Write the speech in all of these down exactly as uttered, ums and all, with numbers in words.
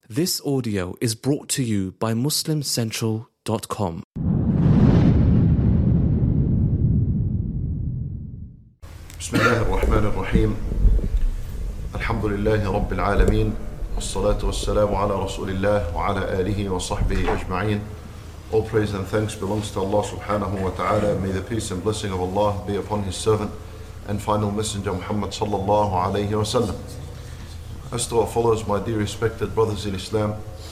This audio is brought to you by Muslim Central dot com. بسم الله الرحمن الرحيم الحمد لله رب العالمين والصلاة والسلام على رسول الله وعلى آله وصحبه أجمعين. All praise and thanks belongs to Allah subhanahu wa ta'ala. May the peace and blessing of Allah be upon His servant and final messenger Muhammad sallallahu alayhi wa sallam. As to our followers, my dear respected brothers in Islam,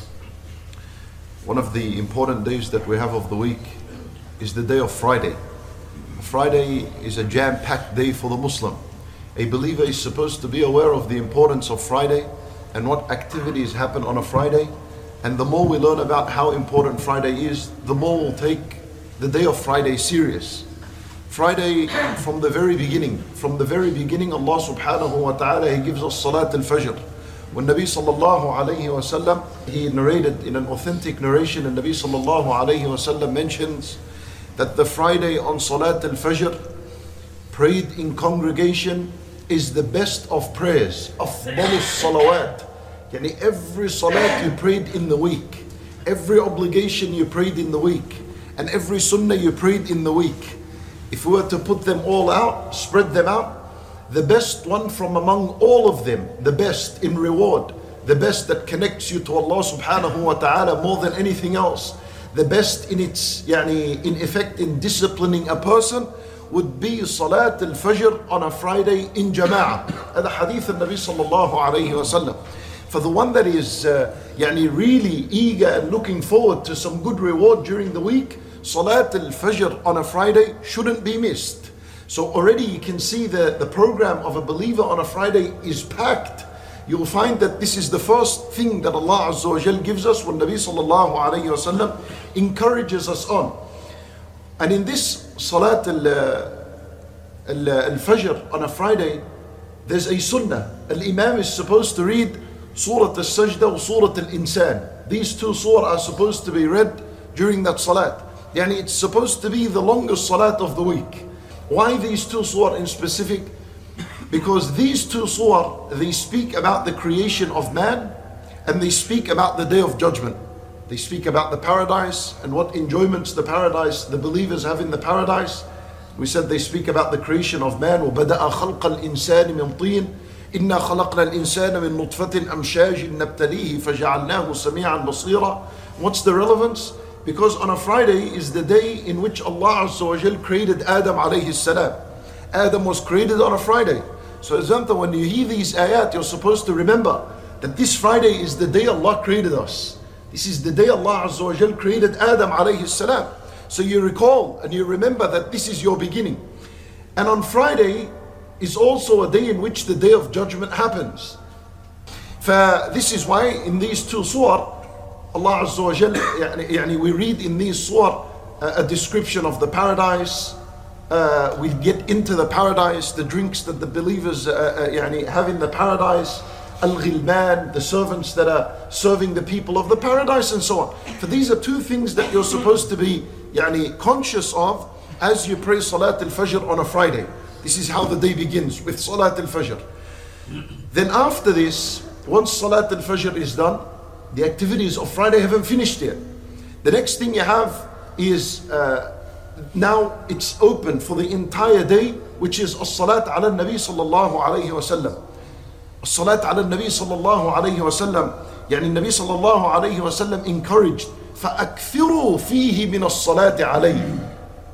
one of the important days that we have of the week is the day of Friday. Friday is a jam-packed day for the Muslim. A believer is supposed to be aware of the importance of Friday and what activities happen on a Friday. And the more we learn about how important Friday is, the more we'll take the day of Friday serious. Friday, from the very beginning, from the very beginning, Allah subhanahu wa ta'ala, He gives us Salat al-Fajr. When Nabi sallallahu alayhi wa sallam, he narrated in an authentic narration, and Nabi sallallahu alayhi wa sallam mentions that the Friday on Salat al-Fajr, prayed in congregation, is the best of prayers. Afdalus salawat. Yani every salat you prayed in the week, every obligation you prayed in the week, and every sunnah you prayed in the week, if we were to put them all out, spread them out, the best one from among all of them, the best in reward, the best that connects you to Allah subhanahu wa ta'ala more than anything else, the best in its, yani, in effect in disciplining a person, would be Salat al-Fajr on a Friday in Jama'ah. Hada hadith al-Nabi sallallahu alayhi wa sallam. For the one that is uh, yani really eager and looking forward to some good reward during the week, Salat al-Fajr on a Friday shouldn't be missed. So already you can see the, the program of a believer on a Friday is packed. You will find that this is the first thing that Allah Azza wa Jal gives us when Nabi sallallahu alayhi wa sallam encourages us on. And in this Salat al-Fajr on a Friday, there's a sunnah. Al-Imam is supposed to read Surah al-Sajdah or Surah al-Insan. These two surah are supposed to be read during that Salat. Yani it's supposed to be the longest Salat of the week. Why these two surah in specific? Because these two surah, they speak about the creation of man and they speak about the day of judgment. They speak about the paradise and what enjoyments the paradise, the believers have in the paradise. We said they speak about the creation of man. وَبَدَأَ خَلْقَ الْإِنسَانِ مِنْ طِينٍ إِنَّا خَلَقْنَا الْإِنسَانَ مِنْ نُطْفَةٍ أَمْشَاجٍ نَبْتَلِيهِ فَجَعَلْنَاهُ سَمِيعًا بَصِيرًا. What's the relevance? Because on a Friday is the day in which Allah Azza wa Jal created Adam alayhi salam. Adam was created on a Friday. So example, when you hear these ayat, you're supposed to remember that this Friday is the day Allah created us. This is the day Allah Azza wa Jal created Adam alayhi salam. So you recall and you remember that this is your beginning. And on Friday is also a day in which the day of judgment happens. For this is why in these two surah, Allah Azza wa Jal, yani, yani we read in these surah uh, a description of the paradise. Uh, we get into the paradise, the drinks that the believers uh, uh, yani, have in the paradise, al-ghilman, the servants that are serving the people of the paradise, and so on. For these are two things that you're supposed to be yani, conscious of as you pray Salat al-Fajr on a Friday. This is how the day begins, with Salat al-Fajr. Then after this, once Salat al-Fajr is done, the activities of Friday haven't finished yet. The next thing you have is uh, now it's open for the entire day, which is as-salat ala nabi sallallahu alayhi wa sallam. As-salat ala nabi sallallahu alayhi wa sallam. Yani Nabi sallallahu alayhi wa sallam encouraged, فَأَكْثِرُوا فِيهِ مِنَ الصَّلَاةِ عَلَيْهِ.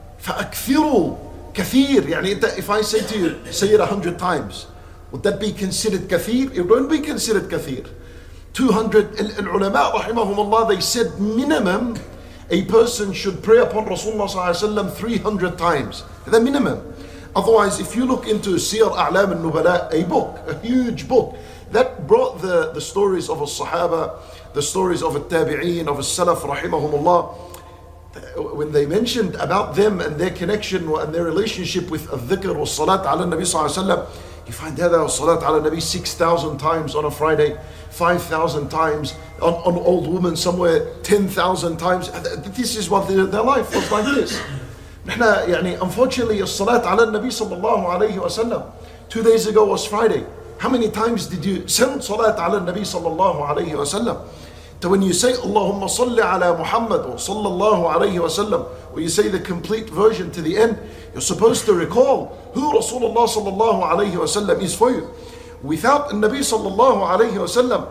فَأَكْثِرُوا كثير. Yani if I say to you, say it a hundred times, would that be considered kathir? It won't be considered kathir. two hundred, al-ulama rahimahumullah, they said minimum a person should pray upon Rasulullah sallallahu alaihi wasallam three hundred times. The minimum. Otherwise, if you look into Siyar A'lam al-Nubala, a book, a huge book, that brought the, the stories of al-Sahaba, the stories of al-Tabi'een, of al-Salaf rahimahumullah, when they mentioned about them and their connection and their relationship with al-dhikr or salat ala nabi sallallahu alaihi wasallam, you find that salat ala nabi six thousand times on a Friday, five thousand times, on, on old women somewhere ten thousand times. This is what their, their life was like this. Unfortunately, salat ala nabi sallallahu alayhi wa sallam, two days ago was Friday. how many times did you send salat ala Nabi sallallahu alayhi wa sallam? So when you say Allahumma salli ala Muhammad or sallallahu alayhi wa sallam, or you say the complete version to the end, you're supposed to recall who Rasulullah sallallahu alayhi wa sallam is for you. Without the Nabi sallallahu alayhi wa sallam,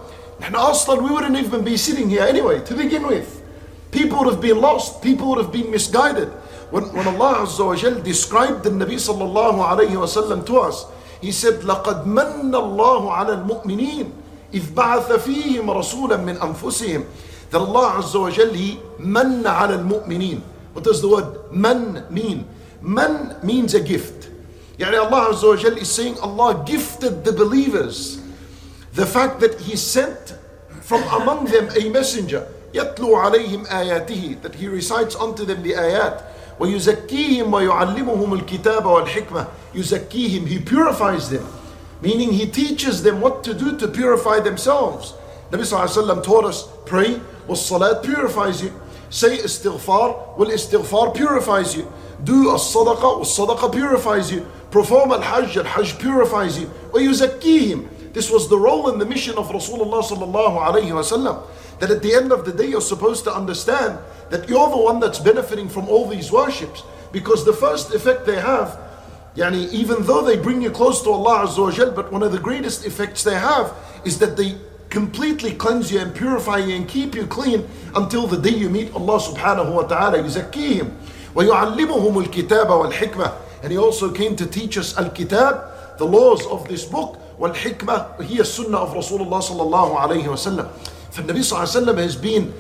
we wouldn't even be sitting here anyway, to begin with. People would have been lost, people would have been misguided. When, when Allah Azza wa Jal described the Nabi sallallahu alayhi wa sallam to us, He said, لَقَدْ مَنَّ اللَّهُ عَلَى الْمُؤْمِنِينَ إِذْ بَعَثَ فِيهِمْ رَسُولًا مِنْ أَنفُسِهِمْ. That Allah Azza wa Jal, He مَنَّ عَلَى الْمُؤْمِنِينَ. What does the word man mean? Man means a gift. Yani Allah Azza wa Jal is saying Allah gifted the believers the fact that He sent from among them a messenger, يَتْلُو عَلَيْهِمْ آيَاتِهِ, that He recites unto them the ayat, وَيُزَكِّيهِمْ وَيُعَلِّمُهُمُ الْكِتَابَ وَالْحِكْمَةِ. يُزَكِّيهِمْ, He purifies them, meaning He teaches them what to do to purify themselves. Nabi Sallallahu Alaihi Wasallam taught us, pray, was-salat purifies you. Say istighfar, well-istighfar purifies you. Do as-sadaqah, was-sadaqah purifies you. Perform al-hajj, al-hajj purifies you. وَيُزَكِّيهِمْ. This was the role and the mission of Rasulullah Sallallahu Alaihi Wasallam. That at the end of the day you're supposed to understand that you're the one that's benefiting from all these worships. Because the first effect they have, yani, even though they bring you close to Allah Azza wa Jal, but one of the greatest effects they have is that they completely cleanse you and purify you and keep you clean until the day you meet Allah subhanahu wa ta'ala. يُزَكِّيهِمْ وَيُعَلِّمُهُمُ الْكِتَابَ وَالْحِكْمَةِ. And He also came to teach us al-kitab, the laws of this book, wal-hikmah, hiya sunnah of Rasulullah sallallahu alayhi wa sallam. For Nabi sallallahu alayhi wa sallam has been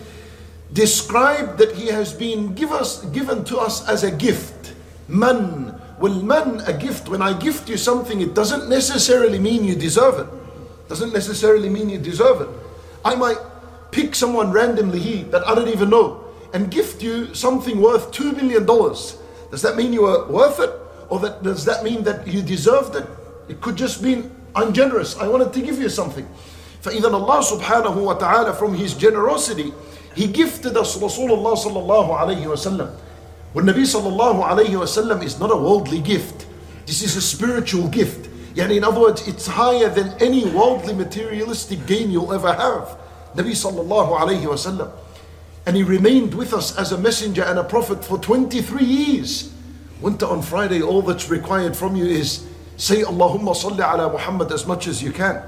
described that he has been give us, given to us as a gift. Man. Well, man, a gift. When I gift you something, it doesn't necessarily mean you deserve it. Doesn't necessarily mean you deserve it. I might pick someone randomly here that I don't even know and gift you something worth two million dollars. Does that mean you are worth it? Or that, does that mean that you deserved it? It could just mean, I'm generous, I wanted to give you something. فإذا Allah subhanahu wa ta'ala, from His generosity, He gifted us Rasulullah sallallahu alayhi wa sallam. When Nabi sallallahu alayhi wa sallam is not a worldly gift. This is a spiritual gift. Yani in other words, it's higher than any worldly materialistic gain you'll ever have. Nabi sallallahu alayhi wa sallam. And He remained with us as a messenger and a prophet for twenty-three years. Winter on Friday, all that's required from you is say Allahumma salli ala Muhammad as much as you can.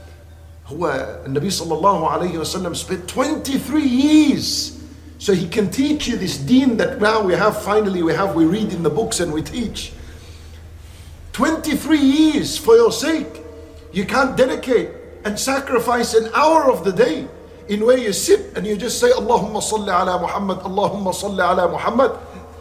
Nabi sallallahu alayhi wa sallam spent twenty-three years so he can teach you this deen that now we have, finally we have, we read in the books and we teach. twenty-three years for your sake. You can't dedicate and sacrifice an hour of the day in where you sit and you just say Allahumma salli ala Muhammad, Allahumma salli ala Muhammad.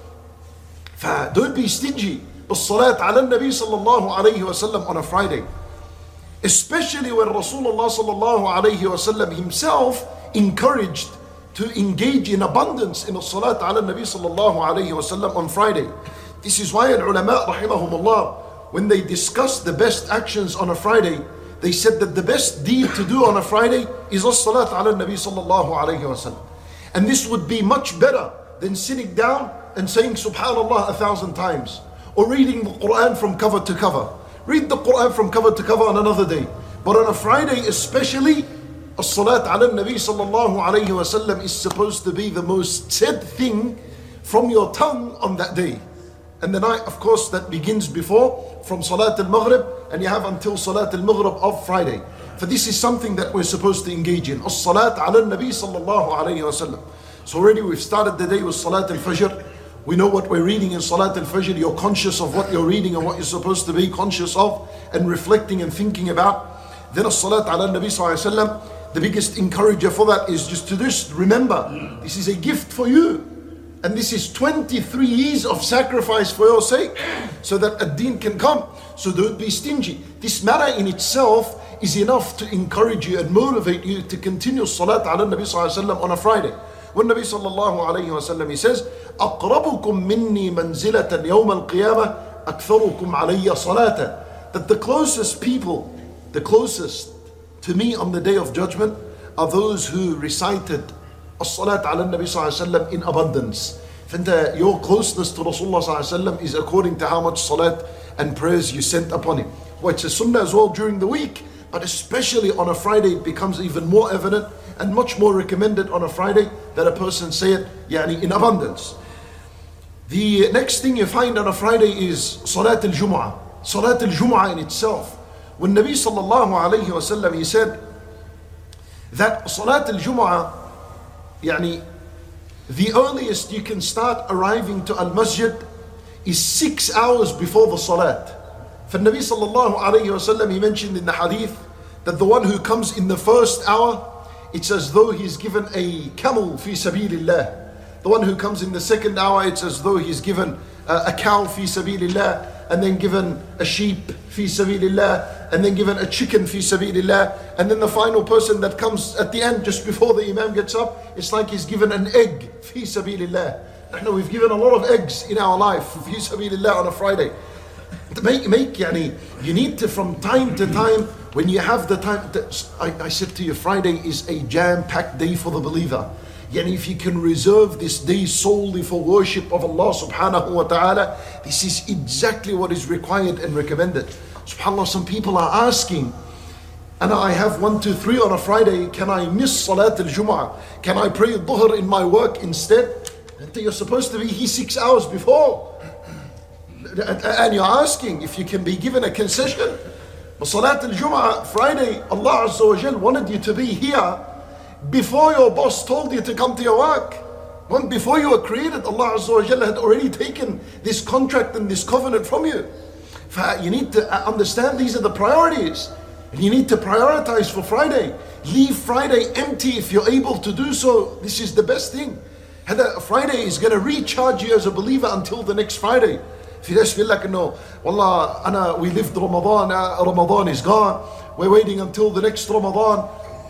Don't be stingy. As-salat ala Nabi sallallahu alayhi wa sallam on a Friday. Especially when Rasulullah sallallahu alayhi wa sallam himself encouraged to engage in abundance in the salat ala Nabi sallallahu alayhi wa sallam on Friday. This is why al-ulama rahimahumullah, when they discussed the best actions on a Friday, they said that the best deed to do on a Friday is as-salat ala Nabi sallallahu alayhi wa sallam. And this would be much better than sitting down and saying subhanallah a thousand times, or reading the Quran from cover to cover. Read the Quran from cover to cover on another day. But on a Friday especially, as-salat ala Nabi sallallahu alayhi wa sallam is supposed to be the most said thing from your tongue on that day. And the night, of course, that begins before, from Salat al-Maghrib, and you have until Salat al-Maghrib of Friday. For this is something that we're supposed to engage in. As-salat ala Nabi sallallahu alayhi wa sallam. So already we've started the day with Salat al-Fajr. We know what we're reading in Salat al-Fajr. You're conscious of what you're reading and what you're supposed to be conscious of and reflecting and thinking about. Then as-salat ala Nabi sallallahu alayhi wa sallam, the biggest encourager for that is just to just remember, this is a gift for you. And this is twenty-three years of sacrifice for your sake, so that a deen can come. So don't be stingy. This matter in itself is enough to encourage you and motivate you to continue salat ala Nabi sallallahu alayhi wa sallam on a Friday. When Nabi sallallahu alayhi wa sallam, he says, أَقْرَبُكُم مِّنِّي مَنْزِلَةً يَوْمَ الْقِيَامَةِ أَكْثَرُكُمْ عَلَيَّ صَلَاةً. That the closest people, the closest to me on the day of judgment, are those who recited as-salat ala Nabi sallallahu alayhi wa sallam in abundance. Finta, your closeness to Rasulullah sallallahu alayhi wa sallam is according to how much salat and prayers you sent upon him. Well, it's a sunnah as well during the week But especially on a Friday, it becomes even more evident and much more recommended on a Friday that a person say it yani, in abundance. The next thing you find on a Friday is Salat al-Jum'ah. Salat al-Jum'ah in itself. When Nabi sallallahu alayhi wa sallam, he said that Salat al-Jum'ah, yani, the earliest you can start arriving to al-Masjid is six hours before the Salat. For Nabi sallallahu alayhi wa sallam, he mentioned in the hadith that the one who comes in the first hour, it's as though he's given a camel fi sabilillah. The one who comes in the second hour, it's as though he's given a, a cow fi sabilillah, and then given a sheep fi sabilillah, and then given a chicken fi sabilillah, and then the final person that comes at the end, just before the Imam gets up, it's like he's given an egg fi sabilillah. I know we've given a lot of eggs in our life fi sabilillah on a Friday. To make, make, yani, you need to, from time to time, when you have the time, to, I, I said to you, Friday is a jam-packed day for the believer. Yani if you can reserve this day solely for worship of Allah subhanahu wa ta'ala, this is exactly what is required and recommended. SubhanAllah, some people are asking, and I have one, two, three on a Friday, can I miss Salat al-Jum'ah? Can I pray Dhuhr in my work instead? And you're supposed to be here six hours before. And you're asking if you can be given a concession. But Salat al-Jum'ah, Friday, Allah Azza wa Jal wanted you to be here before your boss told you to come to your work. When before you were created, Allah Azza wa Jal had already taken this contract and this covenant from you. You need to understand these are the priorities. And you need to prioritize for Friday. Leave Friday empty if you're able to do so. This is the best thing. Friday is going to recharge you as a believer until the next Friday. If you just feel like, no, Wallah, Ana, we lived Ramadan, uh, Ramadan is gone, we're waiting until the next Ramadan.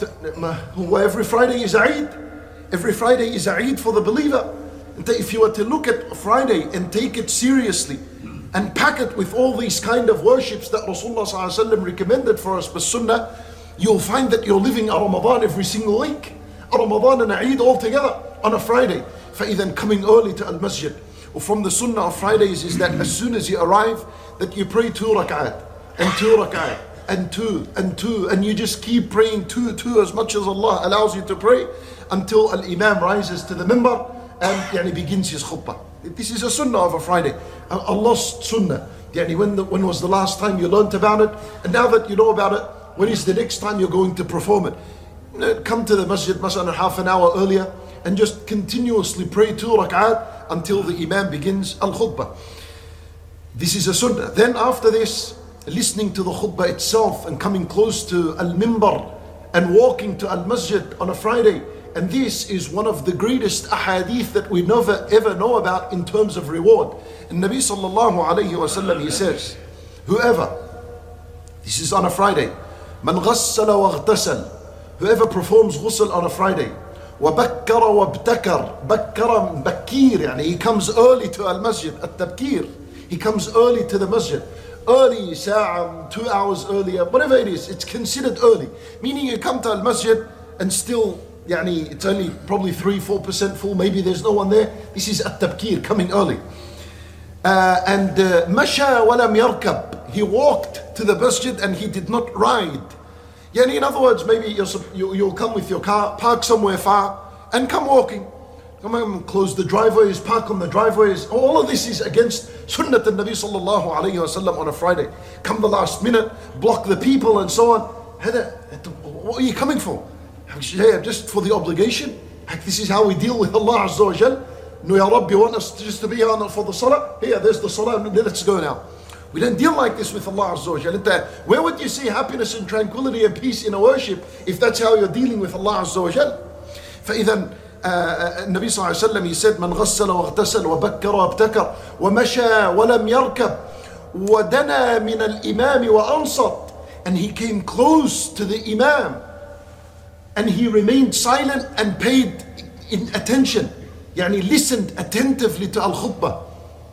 Every Friday is Eid. Every Friday is Eid for the believer. And if you were to look at Friday and take it seriously and pack it with all these kind of worships that Rasulullah sallallahu alaihi wasallam recommended for us by Sunnah, you'll find that you're living a Ramadan every single week. A Ramadan and Eid all together on a Friday. فَإِذَا coming early to Al-Masjid. From the Sunnah of Fridays is that as soon as you arrive, that you pray two rak'at, and two rak'at, and two, and two, and you just keep praying two, two as much as Allah allows you to pray until Al-Imam rises to the minbar and yani, begins his khutbah. This is a Sunnah of a Friday, a, a lost Sunnah. Yani, when, the, when was the last time you learnt about it? And now that you know about it, when is the next time you're going to perform it? You know, come to the masjid, masjid half an hour earlier, and just continuously pray two rak'at until the Imam begins al-khutbah. This is a sunnah. Then after this, listening to the khutbah itself and coming close to al-mimbar and walking to al-masjid on a Friday. And this is one of the greatest ahadith that we never ever know about in terms of reward. And Nabi sallallahu alayhi wa sallam, he says, whoever, this is on a Friday, man ghassala wa ghtasal, whoever performs ghusl on a Friday, وبكر وابتكر بكر بكير يعني he comes early to al-masjid التبكير, he comes early to the masjid, early ساعة, two hours earlier, whatever it is, it's considered early, meaning you come to al-masjid and still يعني it's only probably three four percent full, maybe there's no one there. This is at-tabkir, coming early. uh, and مشى ولم يركب, he walked to the masjid and he did not ride. Yeah, in other words, maybe you're, you, you'll come with your car, park somewhere far, and come walking. Come and close the driveways, park on the driveways. All of this is against Sunnat al-Nabi sallallahu alayhi wa sallam on a Friday. Come the last minute, block the people and so on. What are you coming for? Just for the obligation? This is how we deal with Allah Azza wa Jal. No, Ya Rabbi, you want us just to be here for the salah? Here, there's the salah, let's go now. We don't deal like this with Allah Azza wa Jal. Where would you see happiness and tranquility and peace in a worship if that's how you're dealing with Allah Azza wa Jal? فإذا النبي صلى الله عليه وسلم, he said, من غسل واغتسل وبكر وابتكر ومشى ولم يركب ودنا من الإمام وأنصت, and he came close to the Imam and he remained silent and paid in attention, يعني listened attentively to al-khutbah.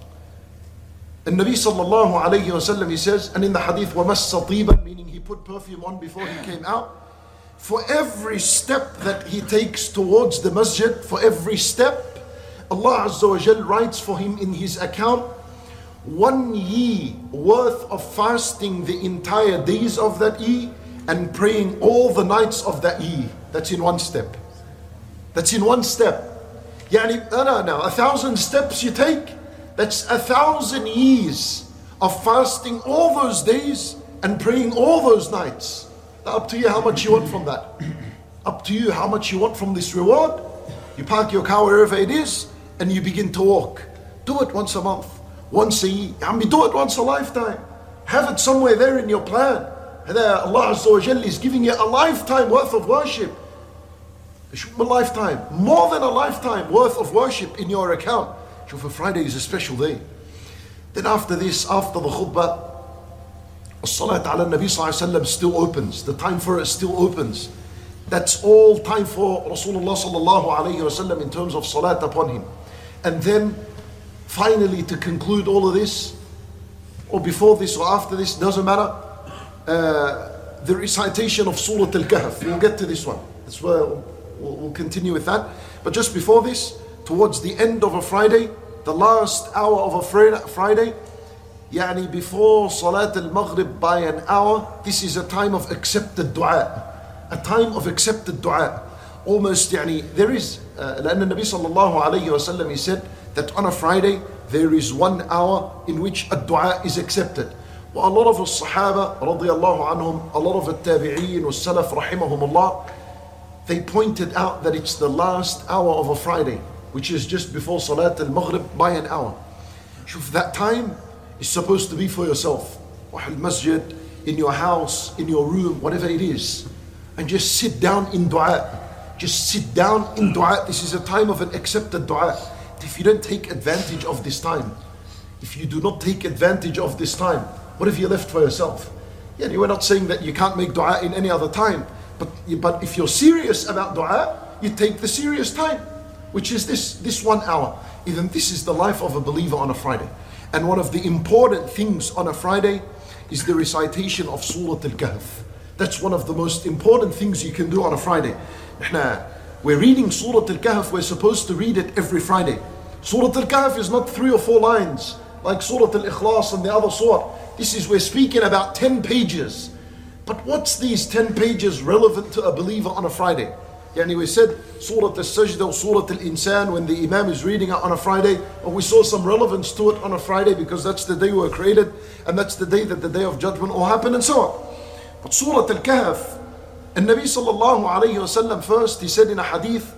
And Nabi sallallahu alayhi wa sallam, he says, and in the hadith, وَمَسَّ طِيبًا, meaning he put perfume on before he came out. For every step that he takes towards the masjid, for every step, Allah Azza wa Jal writes for him in his account one year worth of fasting the entire days of that year, and praying all the nights of that year. That's in one step. That's in one step. Yani, no, no, no, a thousand steps you take, that's a thousand years of fasting all those days and praying all those nights. Now, up to you how much you want from that. Up to you how much you want from this reward. You park your car wherever it is and you begin to walk. Do it once a month, once a year. I mean, do it once a lifetime. Have it somewhere there in your plan. Allah Azza wa Jalla is giving you a lifetime worth of worship. A lifetime, more than a lifetime worth of worship in your account. So for Friday is a special day. Then after this, after the khutbah, as-salat ala Nabi sallallahu alayhi wa sallam still opens. The time for it still opens. That's all time for Rasulullah sallallahu alayhi wa sallam in terms of salat upon him. And then finally, to conclude all of this, or before this or after this, doesn't matter, uh, the recitation of Surah Al-Kahf. We'll get to this one. That's where we'll, we'll continue with that. But just before this, towards the end of a Friday, the last hour of a Friday, yani before Salat al-Maghrib by an hour, this is a time of accepted dua. A time of accepted dua. Almost, yani, there is, uh, لأن النبي صلى الله عليه وسلم, he said that on a Friday, there is one hour in which a dua is accepted. Well, a lot of the Sahaba, radiyallahu anhum, a lot of the Tabi'een, was Salaf, rahimahumullah, they pointed out that it's the last hour of a Friday, which is just before Salat al-Maghrib by an hour. Shuf, that time is supposed to be for yourself. Masjid, in your house, in your room, whatever it is. And just sit down in dua. Just sit down in dua. This is a time of an accepted dua. If you don't take advantage of this time, if you do not take advantage of this time, what have you left for yourself? Yeah, we're not saying that you can't make dua in any other time, but, but if you're serious about dua, you take the serious time, which is this, this one hour. Even this is the life of a believer on a Friday. And one of the important things on a Friday is the recitation of Surah Al-Kahf. That's one of the most important things you can do on a Friday. We're reading Surah Al-Kahf, we're supposed to read it every Friday. Surah Al-Kahf is not three or four lines like Surah Al-Ikhlas and the other surah. This is, we're speaking about ten pages. But what's these ten pages relevant to a believer on a Friday? Yani we said Surah Al-Sajdah or Surah Al-Insan when the Imam is reading it on a Friday, and we saw some relevance to it on a Friday because that's the day we were created and that's the day that the day of judgment will happen and so on. But Surah Al-Kahf, and Nabi sallallahu alayhi wa sallam first, he said in a hadith,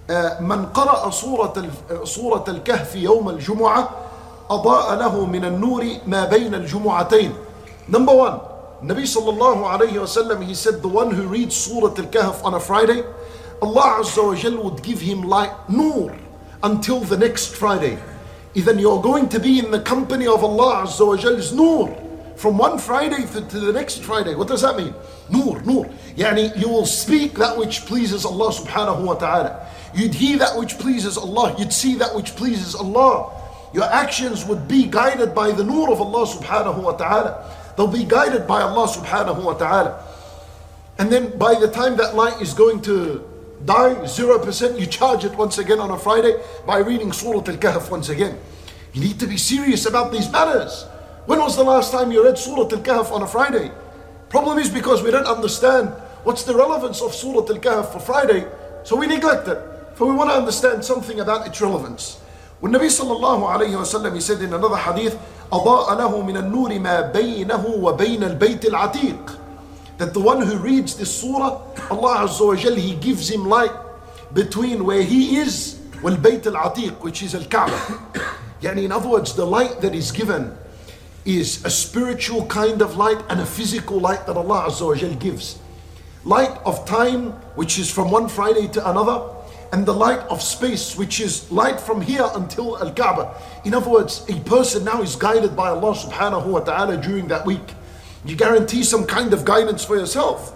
من قرأ سورة سورة الكهف يوم الجمعة أضاء له من النور ما بين الجمعتين. Number one, Nabi sallallahu alayhi wa sallam, he said the one who reads Surah Al-Kahf on a Friday, Allah Azza wa Jal would give him light, nur, until the next Friday. Then you're going to be in the company of Allah Azza wa Jal's nur from one Friday to, to the next Friday. What does that mean? Nur, nur. Yani you will speak that which pleases Allah subhanahu wa ta'ala. You'd hear that which pleases Allah. You'd see that which pleases Allah. Your actions would be guided by the nur of Allah subhanahu wa ta'ala. They'll be guided by Allah subhanahu wa ta'ala. And then by the time that light is going to die, zero percent, you charge it once again on a Friday by reading Surah Al-Kahf once again. You need to be serious about these matters. When was the last time you read Surah Al-Kahf on a Friday? Problem is because we don't understand what's the relevance of Surah Al-Kahf for Friday, so we neglect it. For we want to understand something about its relevance. When Nabi sallallahu alayhi wa sallam, he said in another hadith, أَضَاءَ لَهُ مِنَ النُّورِ مَا بَيْنَهُ وَبَيْنَ الْبَيْتِ الْعَتِيقِ. That the one who reads this surah, Allah Azza wa Jal, he gives him light between where he is, وَالْبَيْتِ الْعَتِيقِ, which is Al-Kaaba. Yani in other words, the light that is given is a spiritual kind of light and a physical light that Allah Azza wa Jal gives. Light of time, which is from one Friday to another, and the light of space, which is light from here until Al-Kaaba. In other words, a person now is guided by Allah subhanahu wa ta'ala during that week. You guarantee some kind of guidance for yourself.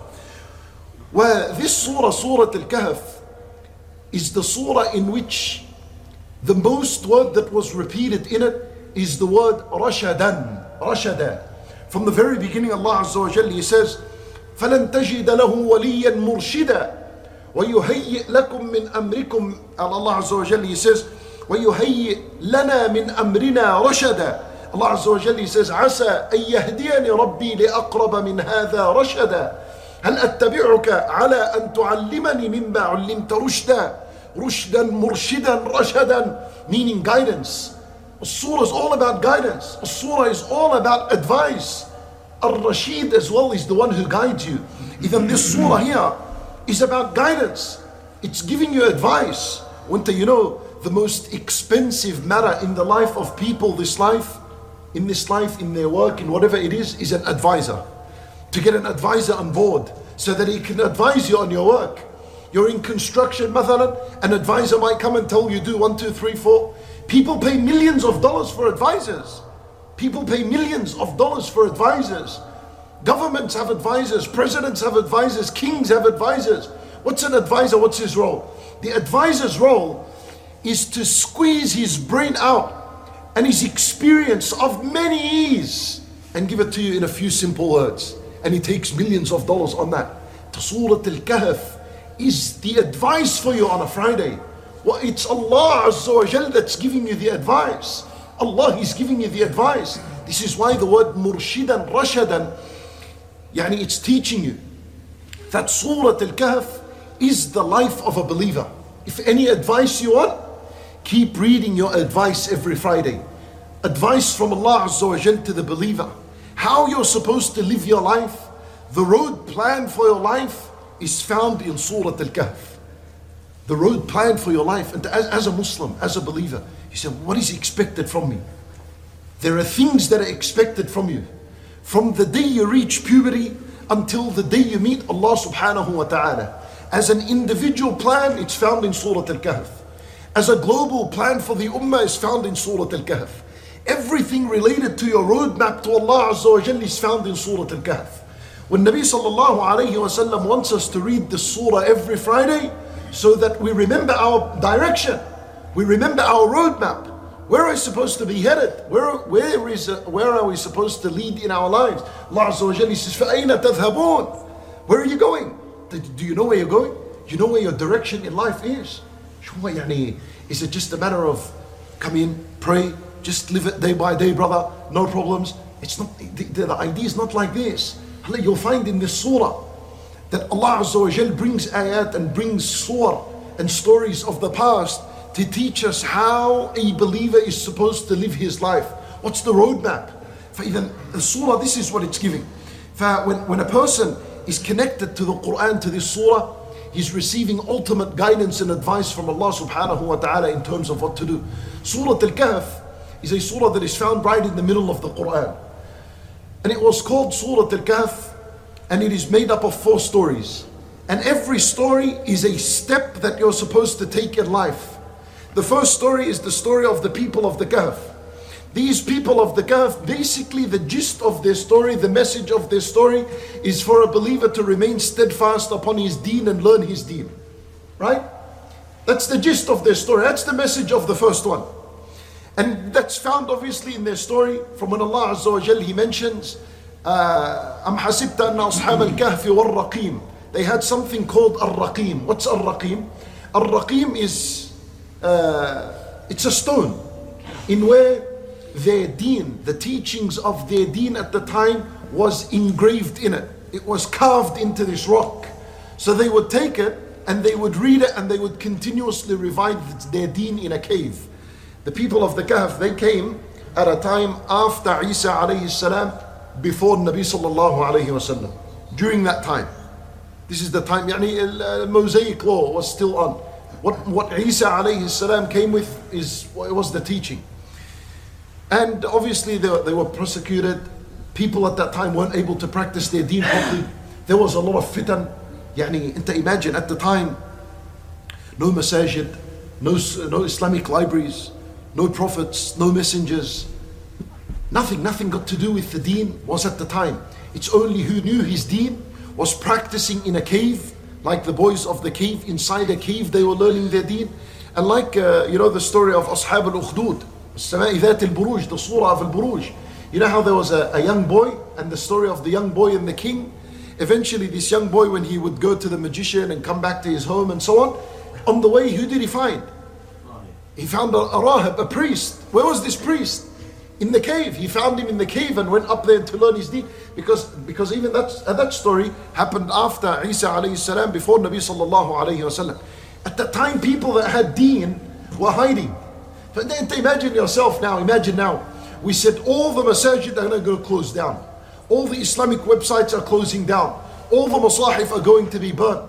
Where this surah, Surah Al-Kahf, is the surah in which the most word that was repeated in it is the word Rashadan, Rashada. From the very beginning, Allah Azza wa Jalla, He says, فَلَن تَجِدَ لَهُ وَلِيًّا مُرْشِدًا وَيُهَيِّئْ لَكُم مِّنْ أَمْرِكُمْ. Allah Azza wa Jalla, He says, وَيُهَيِّئْ لَنَا مِنْ أَمْرِنَا رَشَدًا. Allah Azza wa Jalla, He says, عَسَى أَن يَهْدِيَنِ رَبِّي لِأَقْرَبَ مِنْ هَذَا رَشَدًا. هل أتبعك على أن تعلمني مما علمت رشدا رشدا مرشدا رشدا, meaning guidance. A surah is all about guidance. A surah is all about advice. Ar-Rashid as well is the one who guides you. Even this surah here is about guidance. It's giving you advice. Winter, you know, the most expensive matter in the life of people, this life, in this life, in their work, in whatever it is, is an advisor. To get an advisor on board so that he can advise you on your work. You're in construction, mathalan, an advisor might come and tell you do one, two, three, four. People pay millions of dollars for advisors. People pay millions of dollars for advisors. Governments have advisors, presidents have advisors, kings have advisors. What's an advisor? What's his role? The advisor's role is to squeeze his brain out and his experience of many years and give it to you in a few simple words. And he takes millions of dollars on that. Surah Al-Kahf is the advice for you on a Friday. Well, it's Allah Azza wa Jal that's giving you the advice. Allah is giving you the advice. This is why the word murshidan, rashadan, yani it's teaching you that Surah Al-Kahf is the life of a believer. If any advice you want, keep reading your advice every Friday. Advice from Allah Azza wa Jal to the believer. How you're supposed to live your life, the road plan for your life is found in Surah Al-Kahf. The road plan for your life. And as, as a Muslim, as a believer, you say, what is expected from me? There are things that are expected from you. From the day you reach puberty until the day you meet Allah subhanahu wa ta'ala. As an individual plan, it's found in Surah Al-Kahf. As a global plan for the Ummah, is found in Surah Al-Kahf. Everything related to your roadmap to Allah Azza wa Jalla is found in Surah Al-Kahf. When Nabi sallallahu alayhi wa sallam wants us to read this surah every Friday, so that we remember our direction, we remember our roadmap. Where are we supposed to be headed? Where, where, is, uh, where are we supposed to lead in our lives? Allah Azza wa Jalla says, فَأَيْنَ تَذْهَبُونَ? Where are you going? Do you know where you're going? Do you know where your direction in life is? Is it just a matter of come in, pray, just live it day by day, brother, no problems? It's not. The, the idea is not like this. You'll find in this surah that Allah Azza wa Jal brings ayat and brings surah and stories of the past to teach us how a believer is supposed to live his life. What's the roadmap? For even the surah, this is what it's giving. For when, when a person is connected to the Quran, to this surah, he's receiving ultimate guidance and advice from Allah subhanahu wa ta'ala in terms of what to do. Surah Al-Kahf is a surah that is found right in the middle of the Quran. And it was called Surah Al-Kahf, and it is made up of four stories. And every story is a step that you're supposed to take in life. The first story is the story of the people of the Kahf. These people of the Kahf, basically the gist of their story, the message of their story is for a believer to remain steadfast upon his deen and learn his deen. Right? That's the gist of their story. That's the message of the first one. And that's found obviously in their story from when Allah Azza wa Jal, He mentions أَمْ حَسِبْتَ أَنَّ أَصْحَابَ الْكَهْفِ وَالرَّقِيمِ. They had something called Ar-Raqim. What's Ar-Raqim? Ar-Raqim is, uh, it's a stone in where their deen, the teachings of their deen at the time was engraved in it. It was carved into this rock. So they would take it and they would read it and they would continuously revive their deen in a cave. The people of the Kahf, they came at a time after Isa alayhi salam, before Nabi sallallahu alayhi wasallam. During that time. This is the time, yani, Mosaic law was still on. What, what Isa alayhi salam came with is, it was the teaching. And obviously they were, they were persecuted. People at that time weren't able to practice their deen properly. There was a lot of fitan. Yani, inta imagine at the time, no masajid, no, no Islamic libraries, no prophets, no messengers. Nothing, nothing got to do with the deen was at the time. It's only who knew his deen was practicing in a cave, like the boys of the cave. Inside a cave they were learning their deen. And like, uh, you know, the story of Ashab al-Ukhdud, السماء ذات البروج, the surah of al-Buruj. You know how there was a, a young boy, and the story of the young boy and the king. Eventually this young boy, when he would go to the magician and come back to his home and so on, on the way, who did he find? He found a, a rahib, a priest. Where was this priest? in the cave. He found him in the cave and went up there to learn his deen. Because, because even that, uh, that story happened after Isa alayhi salam, before Nabi sallallahu alayhi wasallam. At that time, people that had deen were hiding. But then imagine yourself now, imagine now, we said all the masajid are going to close down. All the Islamic websites are closing down. All the masahif are going to be burnt.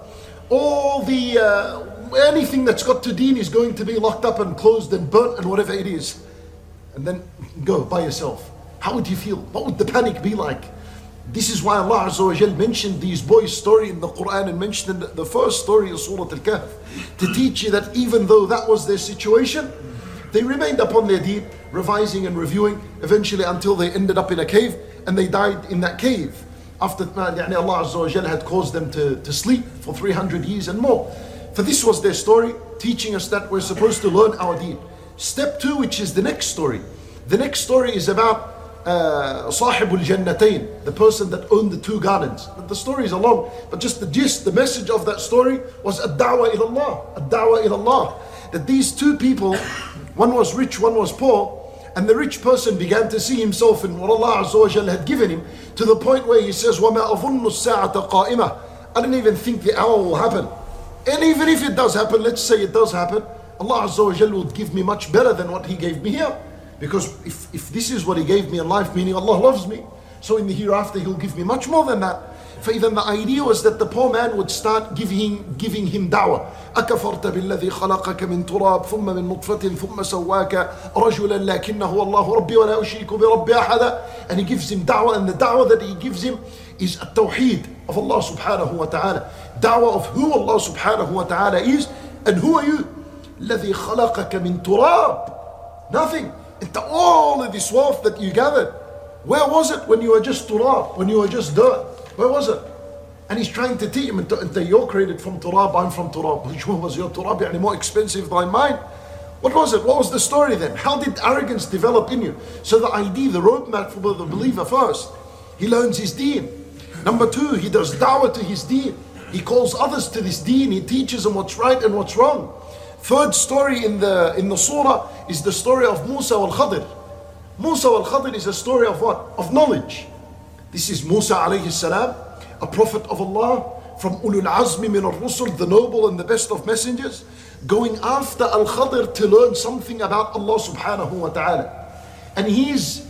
All the, uh, anything that's got to deen is going to be locked up and closed and burnt and whatever it is. And then go by yourself. How would you feel? What would the panic be like? This is why Allah Azza wa Jal mentioned these boys' story in the Quran and mentioned in the first story of Surah Al-Kahf to teach you that even though that was their situation, they remained upon their deen, revising and reviewing, eventually until they ended up in a cave and they died in that cave. After Allah Azza wa Jal had caused them to, to sleep for three hundred years and more. For this was their story, teaching us that we're supposed to learn our deen. Step two, which is the next story. The next story is about uh, Sahibul Jannatain, the person that owned the two gardens. The story is long, but just the gist, the message of that story was ad-da'wa ilallah, ad-da'wa ilallah. That these two people, one was rich, one was poor, and the rich person began to see himself in what Allah Azza wa Jal had given him, to the point where he says, وَمَا أَظُنُّ السَّاعَةَ قَائِمَةً, I don't even think the hour will happen. And even if it does happen, let's say it does happen, Allah Azza wa Jal will give me much better than what He gave me here. Because if, if this is what He gave me in life, meaning Allah loves me, so in the hereafter He'll give me much more than that. For even the idea was that the poor man would start giving, giving him da'wah. أَكَفَرْتَ بِالَّذِي خَلَقَكَ مِن تُرَابٍ ثُمَّ مِن نُطْفَةٍ ثُمَّ سَوَّاكَ رَجُلًا لَكِنَّهُ اللَّهُ رَبِّي وَلَا أُشْرِكُ بِرَبِّي أَحَدًا. And He gives him da'wah, and the da'wah that He gives him is at-tawheed of Allah subhanahu wa ta'ala. Da'wah of who Allah subhanahu wa ta'ala is, and who are you? الَّذِي خَلَقَكَ مِن تُرَابٍ. Nothing. Into all of this wealth that you gathered, where was it when you were just turab, when you were just dirt? Where was it? And He's trying to teach him, until you're created from turab, I'm from turab. Which one was your turab? Yani more expensive than mine? What was it? What was the story then? How did arrogance develop in you? So the idea, the roadmap for the believer, first, he learns his deen. Number two, he does da'wah to his deen. He calls others to this deen. He teaches them what's right and what's wrong. Third story in the in the surah is the story of Musa al Khadir. Musa al Khadir is a story of what? Of knowledge. This is Musa alayhi salam, a prophet of Allah from Ulul Azmi min al-Rusul, the noble and the best of messengers, going after al Khadir to learn something about Allah subhanahu wa ta'ala. And his,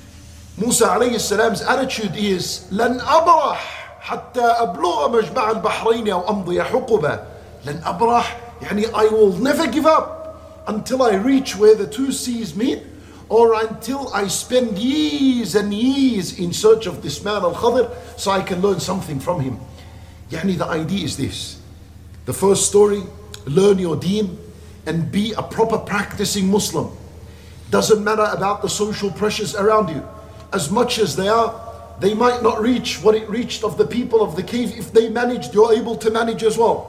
Musa alayhi salam's attitude is, لن أبرح حتى أبلغ مجمع البحرين أو أمضي حقبة. لن أبرح, يعني I will never give up until I reach where the two seas meet, or until I spend years and years in search of this man Al-Khadir, so I can learn something from him. Yani the idea is this. The first story, learn your deen and be a proper practicing Muslim. Doesn't matter about the social pressures around you. As much as they are, they might not reach what it reached of the people of the cave. If they managed, you're able to manage as well.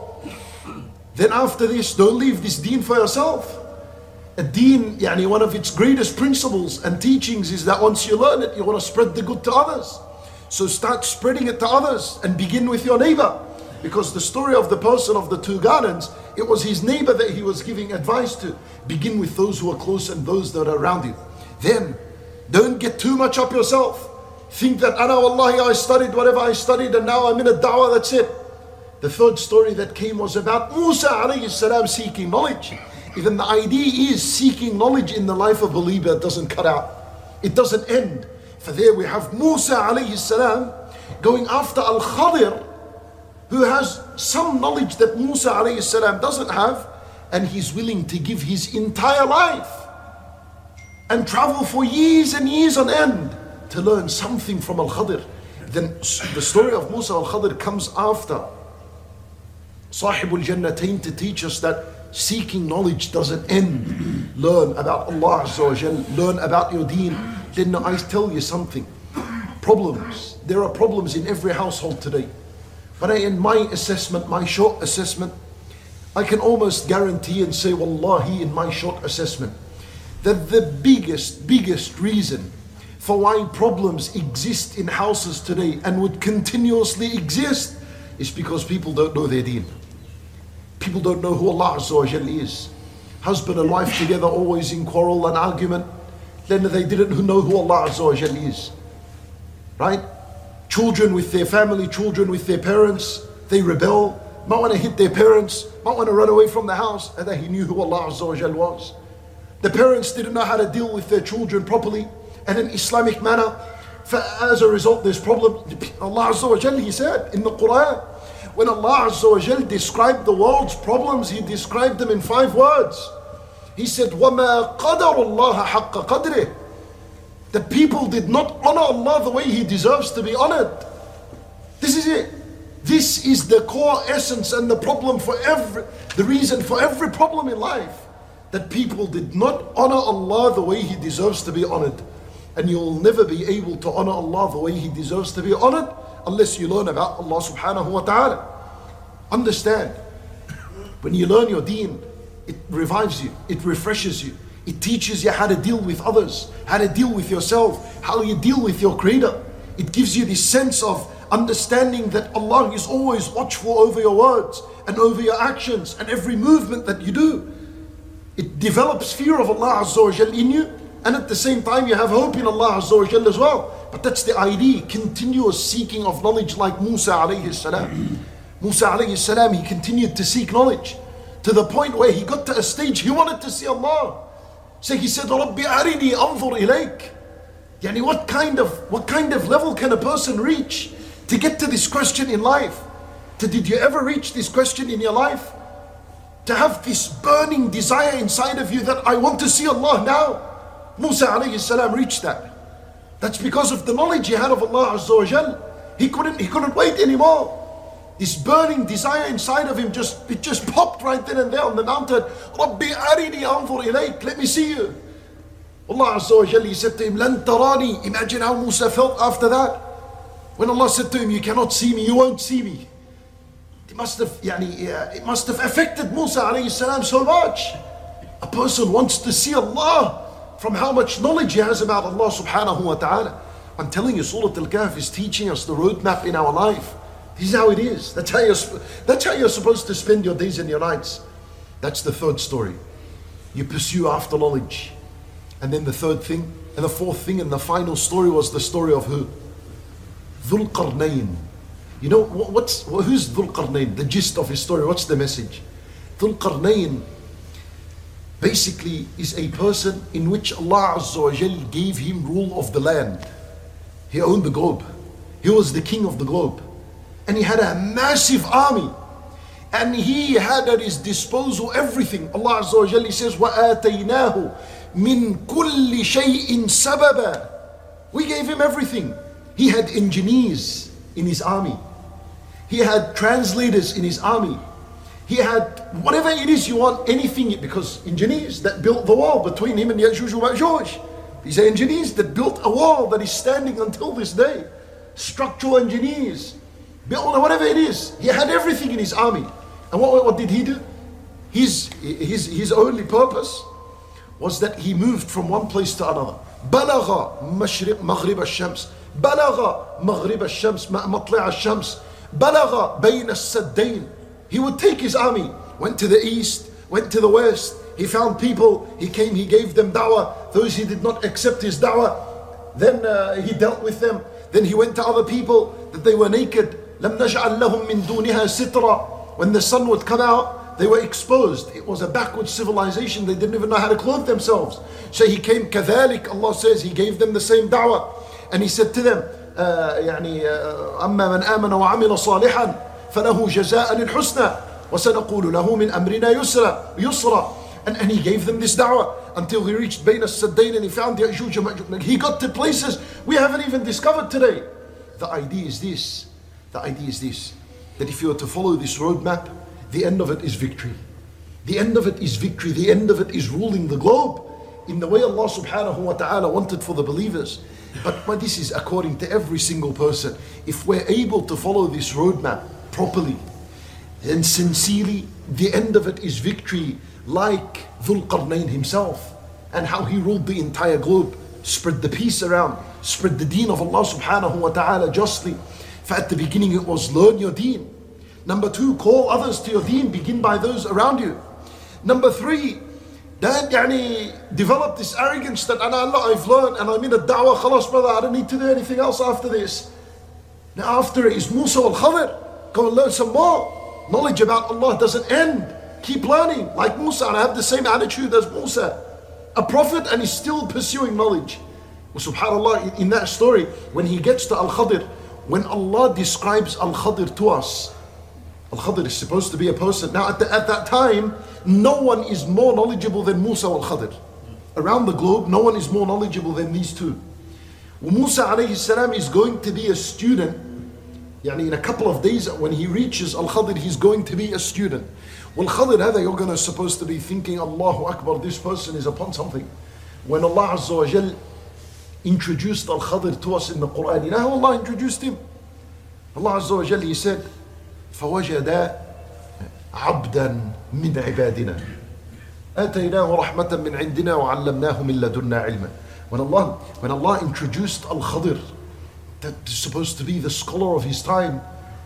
Then after this, don't leave this deen for yourself. A deen, yani one of its greatest principles and teachings is that once you learn it, you want to spread the good to others. So start spreading it to others and begin with your neighbor. Because the story of the person of the two gardens, it was his neighbor that he was giving advice to. Begin with those who are close and those that are around you. Then, don't get too much up yourself. Think that, Ana wallahi, I studied whatever I studied and now I'm in a da'wah, that's it. The third story that came was about Musa alayhi salam seeking knowledge. Even the idea is seeking knowledge in the life of a believer doesn't cut out. It doesn't end. For there we have Musa alayhi salam going after Al-Khadir, who has some knowledge that Musa alayhi salam doesn't have, and he's willing to give his entire life and travel for years and years on end to learn something from Al-Khadir. Then the story of Musa Al-Khadir comes after Sahibul Jannatain to teach us that seeking knowledge doesn't end. Learn about Allah Azza wa Jal, learn about your deen. Then I tell you something. Problems. There are problems in every household today. But I, in my assessment, my short assessment, I can almost guarantee and say, wallahi, in my short assessment, that the biggest, biggest reason for why problems exist in houses today and would continuously exist is because people don't know their deen. People don't know who Allah Azza wa Jal is. Husband and wife together always in quarrel and argument. then they didn't know who Allah Azza wa Jal is. Right? Children with their family, children with their parents, they rebel, might want to hit their parents, might want to run away from the house, and then he knew who Allah Azza wa Jal was. The parents didn't know how to deal with their children properly and in Islamic manner. As a result, there's problem. Allah Azza wa Jal, He said in the Quran, when Allah Azza wa Jal described the world's problems, He described them in five words. He said, وَمَا قَدَرُ اللَّهَ حَقَّ قَدْرِهِ. The people did not honor Allah the way He deserves to be honored. This is it. This is the core essence and the problem for every, the reason for every problem in life. That people did not honor Allah the way He deserves to be honored. And you'll never be able to honor Allah the way He deserves to be honored unless you learn about Allah subhanahu wa ta'ala. Understand, when you learn your deen, it revives you, it refreshes you, it teaches you how to deal with others, how to deal with yourself, how you deal with your Creator. It gives you this sense of understanding that Allah is always watchful over your words and over your actions and every movement that you do. It develops fear of Allah Azza wa Jal in you, and at the same time you have hope in Allah Azza wa Jal as well. But that's the idea, continuous seeking of knowledge, like Musa alayhi salam. Musa alayhi salam, he continued to seek knowledge to the point where he got to a stage he wanted to see Allah. So he said, Rabbi arini anzur ilayk. Yani what kind of what kind of level can a person reach to get to this question in life? To, did you ever reach this question in your life? To have this burning desire inside of you that I want to see Allah now. Musa alayhi salam reached that. That's because of the knowledge he had of Allah Azza wa Jal. He couldn't, he couldn't wait anymore. This burning desire inside of him just, it just popped right then and there on the mountain. Rabbi arini anzur ilayk. Let me see you. Allah Azza wa Jal, He said to him, Lan tarani. Imagine how Musa felt after that. When Allah said to him, you cannot see me, you won't see me. It must have, yani, uh, it must have affected Musa alayhi salam so much. A person wants to see Allah from how much knowledge he has about Allah subhanahu wa ta'ala. I'm telling you, Surah Al-Kahf is teaching us the roadmap in our life. This is how it is. That's how you're, that's how you're supposed to spend your days and your nights. That's the third story. You pursue after knowledge. And then the third thing, and the fourth thing, and the final story was the story of who? Dhul Qarnayn. You know, what's, who's Dhul Qarnayn? The gist of his story, what's the message? Dhul Qarnayn basically is a person in which Allah Azza wa Jal gave him rule of the land. He owned the globe. He was the king of the globe. And he had a massive army. And he had at his disposal everything. Allah Azza wa Jal, He says, وَآتَيْنَاهُ مِن كُلِّ شَيْءٍ سَبَبًا. We gave him everything. He had engineers in his army. He had translators in his army. He had whatever it is you want, anything, because engineers that built the wall between him and Ya'juj wa Ma'juj. These are engineers that built a wall that is standing until this day. Structural engineers, built whatever it is. He had everything in his army. And what, what did he do? His, his, his only purpose was that he moved from one place to another. بلغ مشرق مغرب الشمس بلغ مغرب الشمس مطلع الشمس بلغ بين السدين. He would take his army, went to the east, went to the west. He found people, he came, he gave them da'wah. Those who did not accept his da'wah, then uh, he dealt with them. Then he went to other people that they were naked. لم نجعل لهم من دونها سترا. When the sun would come out, they were exposed. It was a backward civilization. They didn't even know how to clothe themselves. So he came كذلك. Allah says he gave them the same da'wah. And he said to them, uh, يعني, uh, أما من آمن وعمل صالحا فله جزاء الحسنى وسنقول له من أمرنا يسرا يسرا. And, and he gave them this da'wah until he reached بين السدين and he found Ya'juj and Ma'juj. He got to places we haven't even discovered today. The idea is this. The idea is this. That if you were to follow this roadmap, the end of it is victory. The end of it is victory. The end of it is ruling the globe in the way Allah subhanahu wa ta'ala wanted for the believers. But, but this is according to every single person. If we're able to follow this roadmap properly and sincerely, the end of it is victory, like Dhul Qarnayn himself, and how he ruled the entire globe, spread the peace around, spread the deen of Allah subhanahu wa ta'ala justly. For at the beginning it was learn your deen. Number two, call others to your deen, begin by those around you. Number three, Then يعني, developed this arrogance that Allah, I've learned and I'm in a da'wah, khalas brother, I don't need to do anything else after this. Now after it is Musa al-Khadir, go and learn some more. Knowledge about Allah doesn't end. Keep learning like Musa, and I have the same attitude as Musa. A prophet and he's still pursuing knowledge. Well, subhanAllah, in that story, when he gets to Al-Khadir, when Allah describes Al-Khadir to us, Al-Khadir is supposed to be a person. Now at, the, at that time, no one is more knowledgeable than Musa al-Khadir. Around the globe, no one is more knowledgeable than these two. Well, Musa alayhi salam is going to be a student. Yani in a couple of days, when he reaches Al-Khadir, he's going to be a student. Well, Khadir, هذا you're going to supposed to be thinking, Allahu Akbar, this person is upon something. When Allah Azza wa Jal introduced Al-Khadir to us in the Quran, you know how Allah introduced him? Allah Azza wa Jal, He said, فوجد عبدا من عبادنا آتيناه رحمة من عندنا وعلمناه من لدنا علما. When Allah, when Allah introduced Al-Khadir, that is supposed to be the scholar of his time,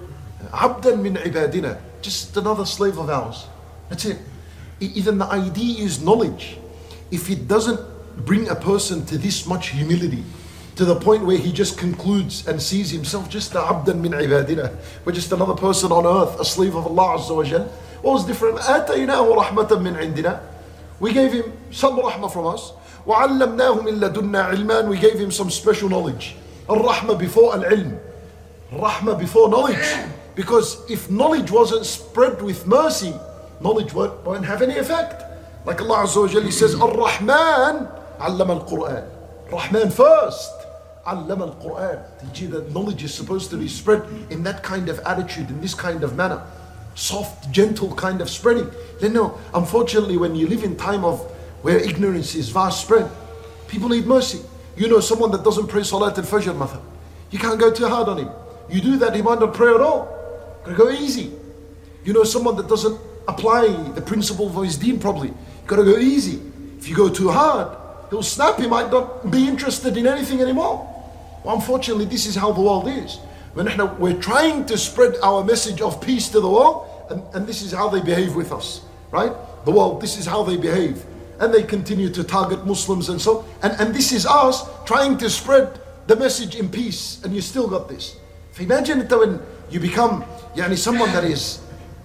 عبدا من عبادنا, just another slave of ours. That's it. Even the idea is knowledge. If it doesn't bring a person to this much humility, to the point where he just concludes and sees himself just a abdan min ibadina, we're just another person on earth, a slave of Allah Azza wa Jal. What was different? آتيناه رحمة من عندنا. We gave him some rahmah from us. وعلمناه من لدنا علما. We gave him some special knowledge. Al-Rahmah before al-ilm. Rahmah before knowledge. Because if knowledge wasn't spread with mercy, knowledge won't, won't have any effect. Like Allah Azza wa Jal, He says, Ar-Rahman allama al-Quran. Rahman first. Allama al-Quran. Teach you that knowledge is supposed to be spread in that kind of attitude, in this kind of manner. Soft, gentle kind of spreading. Then no, unfortunately, when you live in time of where ignorance is vast spread, people need mercy. You know someone that doesn't pray Salat al-Fajr, mother. You can't go too hard on him. You do that, he might not pray at all. Gotta go easy. You know someone that doesn't apply the principle of his deen properly. You gotta go easy. If you go too hard, he'll snap. He might not be interested in anything anymore. Well, unfortunately, this is how the world is. We're trying to spread our message of peace to the world, and, and this is how they behave with us, right? The world, this is how they behave. And they continue to target Muslims and so on. And, and this is us trying to spread the message in peace, and you still got this. So imagine it when you become yani, someone that is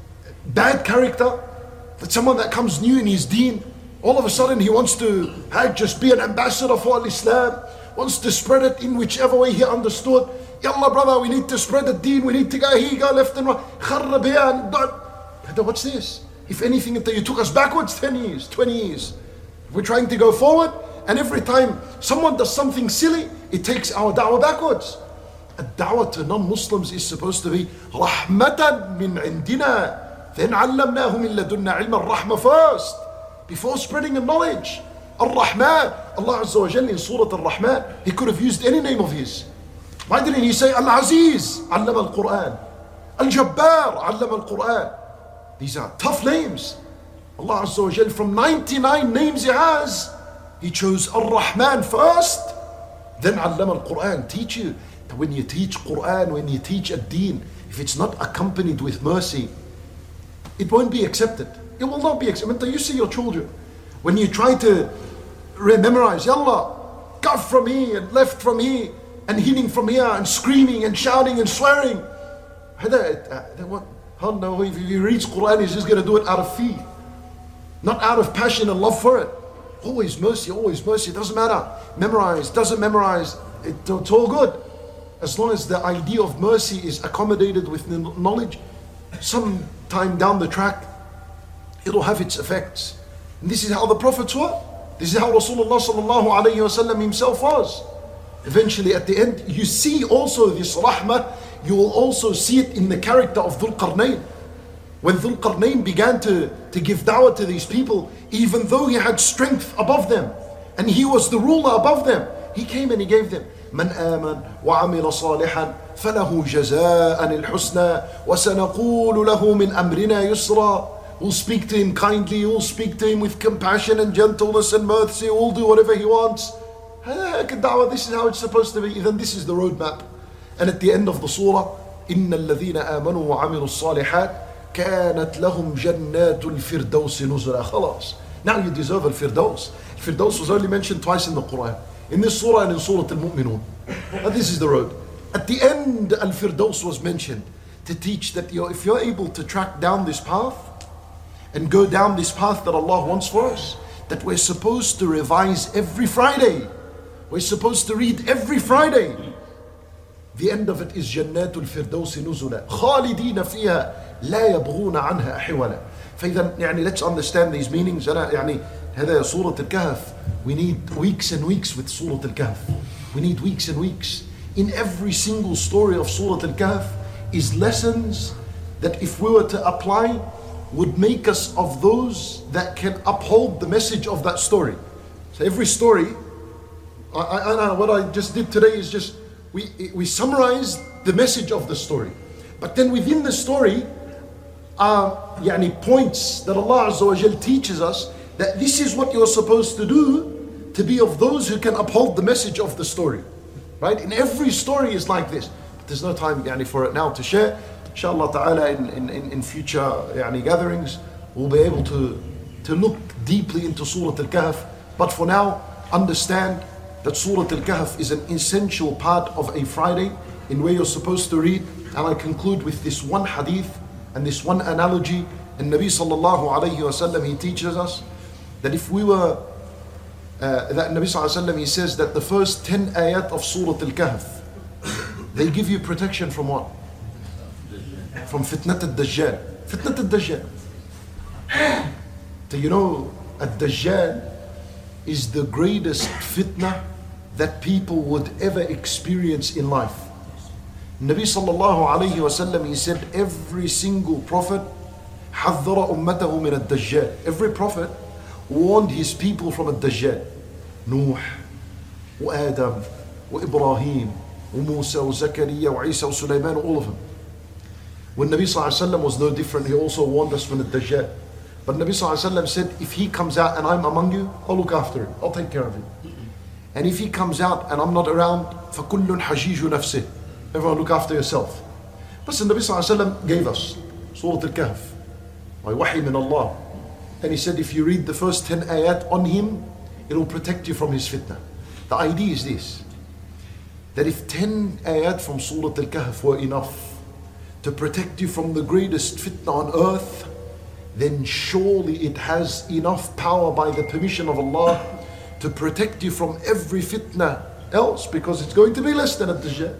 bad character, that someone that comes new in his deen, all of a sudden he wants to hey, just be an ambassador for Islam, wants to spread it in whichever way he understood. Yalla brother, we need to spread the deen, we need to go here, go left and right. Kharrab here and what's this? If anything, you took us backwards ten years, twenty years. We're trying to go forward, and every time someone does something silly, it takes our da'wah backwards. A da'wah to non-Muslims is supposed to be rahmatan min indina. Then allamnahu min ladunna ilma. Rahmah first, before spreading the knowledge. Ar-Rahman, Allah Azza wa Jalla in Surah Ar-Rahman, He could have used any name of His. Why didn't He say Al-Aziz, Allama al-Quran, Al-Jabbar, Allama al-Quran? These are tough names. Allah Azza wa Jalla, from ninety-nine names He has, He chose Ar-Rahman first, then Allama al-Quran. Teach you that when you teach Quran, when you teach a deen, if it's not accompanied with mercy, it won't be accepted. It will not be accepted. You see your children, when you try to memorize, Yallah, cuff from here and left from here, and hitting from here, and screaming and shouting and swearing. Oh no, if he reads Quran, he's just going to do it out of fear, not out of passion and love for it. Always mercy, always mercy. It doesn't matter. Memorize, doesn't memorize, it, it's all good. As long as the idea of mercy is accommodated with knowledge, some time down the track, it'll have its effects. And this is how the prophets were. This is how Rasulullah sallallahu alayhi wa sallam himself was. Eventually at the end, you see also this rahmah, you will also see it in the character of Dhul Qarnayn. When Dhul Qarnayn began to, to give da'wah to these people, even though he had strength above them, and he was the ruler above them, he came and he gave them, من آمن وعمل صالحا فله جزاء الحسنى وسنقول له من أمرنا يسرا. We'll speak to him kindly, we'll speak to him with compassion and gentleness and mercy, we'll do whatever he wants. This is how it's supposed to be. Then this is the roadmap. And at the end of the surah, إن الذين آمنوا وعملوا الصالحات كانت لهم جنات الفردوس نزلا. خلاص. Now you deserve Al-Firdaus. Al-Firdaus was only mentioned twice in the Quran. In this surah and in Surah Al-Mu'minun. Now this is the road. At the end, Al-Firdaus was mentioned to teach that you're, if you're able to track down this path and go down this path that Allah wants for us, that we're supposed to revise every Friday. We're supposed to read every Friday. The end of it is Jannatul Firdausi Nuzula. Khalidina fiha la yabghuna anha hiwala. فإذا يعني let's understand these meanings. أنا يعني هذا سورة الكهف. We need weeks and weeks with Surah Al-Kahf. We need weeks and weeks. In every single story of Surah Al-Kahf is lessons that if we were to apply would make us of those that can uphold the message of that story. So every story, I, I, I, what I just did today is just, we, we summarized the message of the story. But then within the story are يعني, points that Allah Azza wa Jal teaches us that this is what you're supposed to do to be of those who can uphold the message of the story. Right? In every story is like this. But there's no time يعني, for it now to share. Inshallah ta'ala in, in, in future يعني, gatherings we'll be able to, to look deeply into Surah Al-Kahf. But for now, understand that Surah Al-Kahf is an essential part of a Friday in where you're supposed to read. And I conclude with this one hadith and this one analogy. And Nabi sallallahu alayhi wa sallam, he teaches us that if we were, uh, that Nabi sallallahu alayhi wa sallam, he says that the first ten ayat of Surah Al-Kahf, they give you protection from what? From fitnat al-Dajjal. Fitnat al-Dajjal. Do you know, al-Dajjal is the greatest fitna that people would ever experience in life. Nabi sallallahu alayhi wa sallam, he said every single prophet حذر أمته من الدجال. Every prophet warned his people from الدجال. نوح وآدم وإبراهيم وموسى وزكريا وعيسى وسليمان, all of them. When Nabi sallallahu alayhi wa sallam was no different, he also warned us from the Dajjal. But Nabi sallallahu alayhi wa sallam said, if he comes out and I'm among you, I'll look after him, I'll take care of him. And if he comes out and I'm not around, فَكُلٌّ حَجِيجُ نَفْسِهِ. Everyone look after yourself. But the Nabi sallallahu alayhi wa sallam gave us Surah Al-Kahf by wahi min Allah. And he said, if you read the first ten ayat on him, it will protect you from his fitna. The idea is this, that if ten ayat from Surah Al-Kahf were enough to protect you from the greatest fitna on earth, then surely it has enough power by the permission of Allah to protect you from every fitna else, because it's going to be less than a dajjal.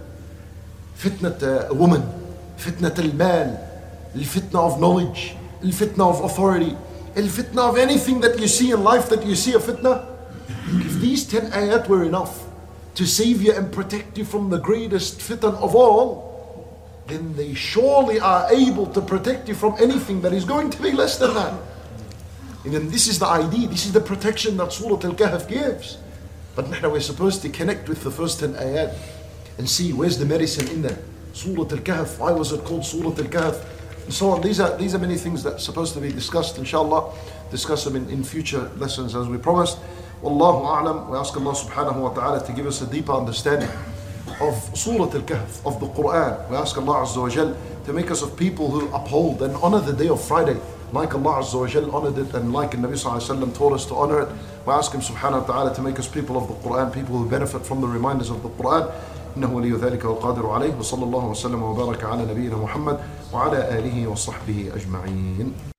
Fitna a woman, fitna al-mal, al-fitna of knowledge, al-fitna of authority, al-fitna of anything that you see in life that you see a fitna. If these ten ayat were enough to save you and protect you from the greatest fitan of all, then they surely are able to protect you from anything that is going to be less than that. And then this is the idea, this is the protection that Surah Al-Kahf gives. But now we're supposed to connect with the first ten ayat and see where's the medicine in there. Surah Al-Kahf, why was it called Surah Al-Kahf? And so on. These are, these are many things that are supposed to be discussed, inshallah. Discuss them in, in future lessons as we promised. Wallahu a'lam. We ask Allah subhanahu wa ta'ala to give us a deeper understanding of Surah Al-Kahf, of the Quran. We ask Allah Azza wa Jal to make us of people who uphold and honor the day of Friday, like Allah Azza wa Jal honored it and like Nabi Sallallahu Alaihi Wasallam taught us to honor it. We ask Him subhanahu wa ta'ala to make us people of the Quran, people who benefit from the reminders of the Quran. إنه ولي ذلك والقادر عليه وصلى الله وسلم وبارك على نبينا محمد وعلى آله وصحبه أجمعين.